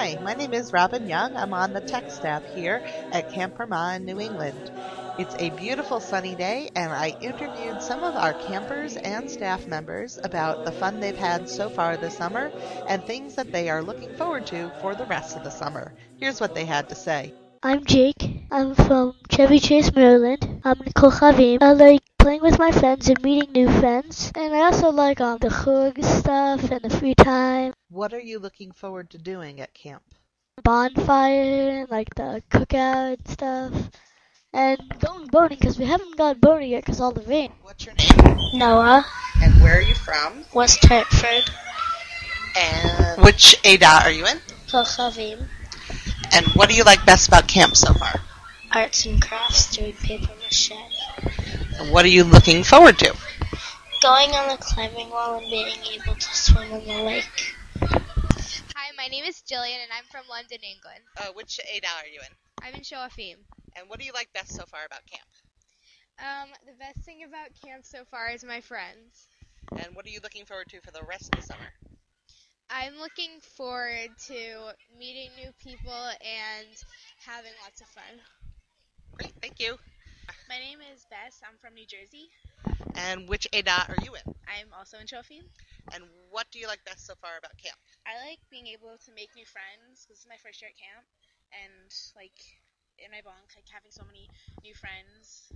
Hi, my name is Robin Young. I'm on the tech staff here at Camp Vermont in New England. It's a beautiful sunny day, and I interviewed some of our campers and staff members about the fun they've had so far this summer and things that they are looking forward to for the rest of the summer. Here's what they had to say. I'm Jake. I'm from Chevy Chase, Maryland. I'm in Kochavim. I like playing with my friends and meeting new friends. And I also like the chug stuff and the free time, What are you looking forward to doing at camp? bonfire, like the cookout stuff, and going boating because we haven't gone boating yet because all the rain. What's your name? Noah, And where are you from? West Hartford, And which ADA are you in? Kochavim, And what do you like best about camp so far? arts and crafts, doing paper mache, And what are you looking forward to? going on the climbing wall and being able to swim in the lake. Hi, my name is Jillian, and I'm from London, England. Which ADA are you in? I'm in Shoafim. And what do you like best so far about camp? The best thing about camp so far is my friends. And what are you looking forward to for the rest of the summer? I'm looking forward to meeting new people and having lots of fun. Great, thank you. My name is Bess. I'm from New Jersey. And which ADA are you in? I'm also in Shoafim. And what do you like best so far about camp? I like being able to make new friends. This is my first year at camp, and like in my bunk, like having so many new friends.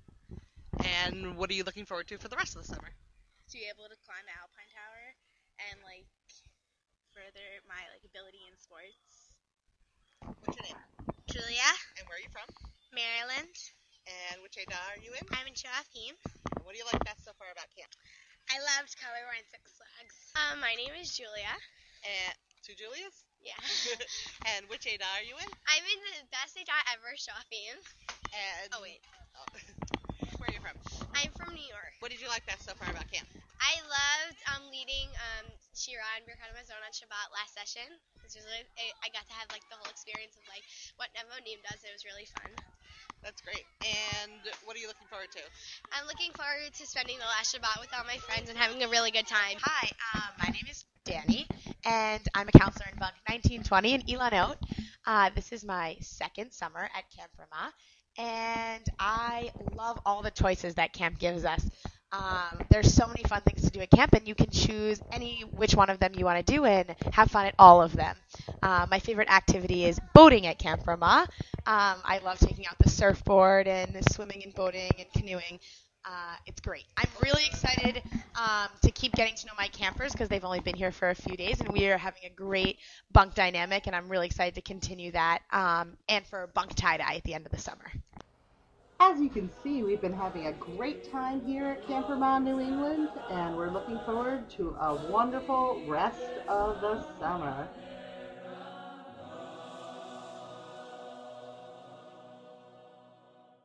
And what are you looking forward to for the rest of the summer? To be able to climb the Alpine Tower and like further my like ability in sports. What's your name? Julia, And where are you from? Maryland. And which ADA are you in? I'm in Shoafim. And what do you like best so far about camp? I loved Color Run Six Flags. My name is Julia. And two Julias? Yeah. And which ADA are you in? I'm in the best age ever, Shoafim. And Oh wait, where are you from? I'm from New York. What did you like best so far about camp? I loved leading Shira and Birkat Hamazon on Shabbat last session. I got to have like the whole experience of like what Nevonim does. It was really fun. That's great. And what are you looking forward to? I'm looking forward to spending the last Shabbat with all my friends and having a really good time. Hi, my name is Danny, and I'm a counselor in Bunk 1920 in Ilanot. This is my second summer at Camp Rama, and I love all the choices that camp gives us. There's so many fun things to do at camp, and you can choose any which one of them you want to do and have fun at all of them. My favorite activity is boating at Camp Rama. I love taking out the surfboard and swimming and boating and canoeing. It's great. I'm really excited to keep getting to know my campers because they've only been here for a few days, and we are having a great bunk dynamic, and I'm really excited to continue that and for bunk tie-dye at the end of the summer. As you can see, we've been having a great time here at Camp Vermont, New England, and we're looking forward to a wonderful rest of the summer.